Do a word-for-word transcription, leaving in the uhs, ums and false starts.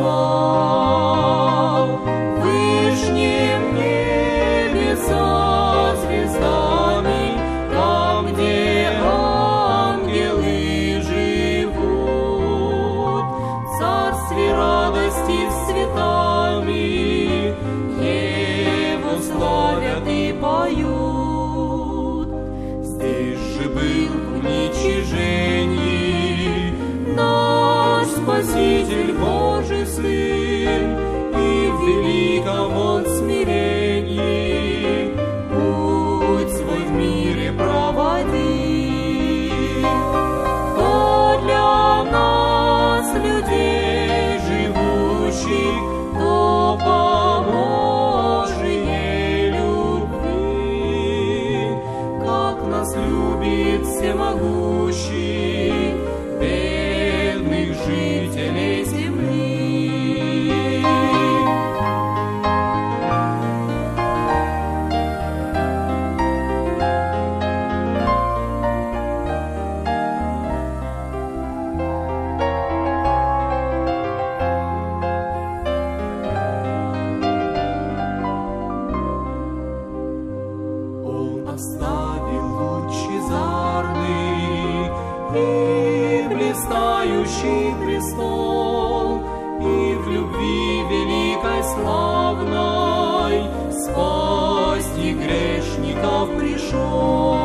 назвал. В вышнем небе со звездами, там, где ангелы живут, в царстве радости с цветами Его славят и поют. Здесь же был в уничижении наш Спаситель Божий Сын, и в великом Он смирении путь свой в мире проводил. То для нас, людей живущих, то по Божией любви, как нас любит всемогущий, бедных жителей земли. Он оставил лучезарный и блистающий престол, и в любви великой славной спасти грешников пришел.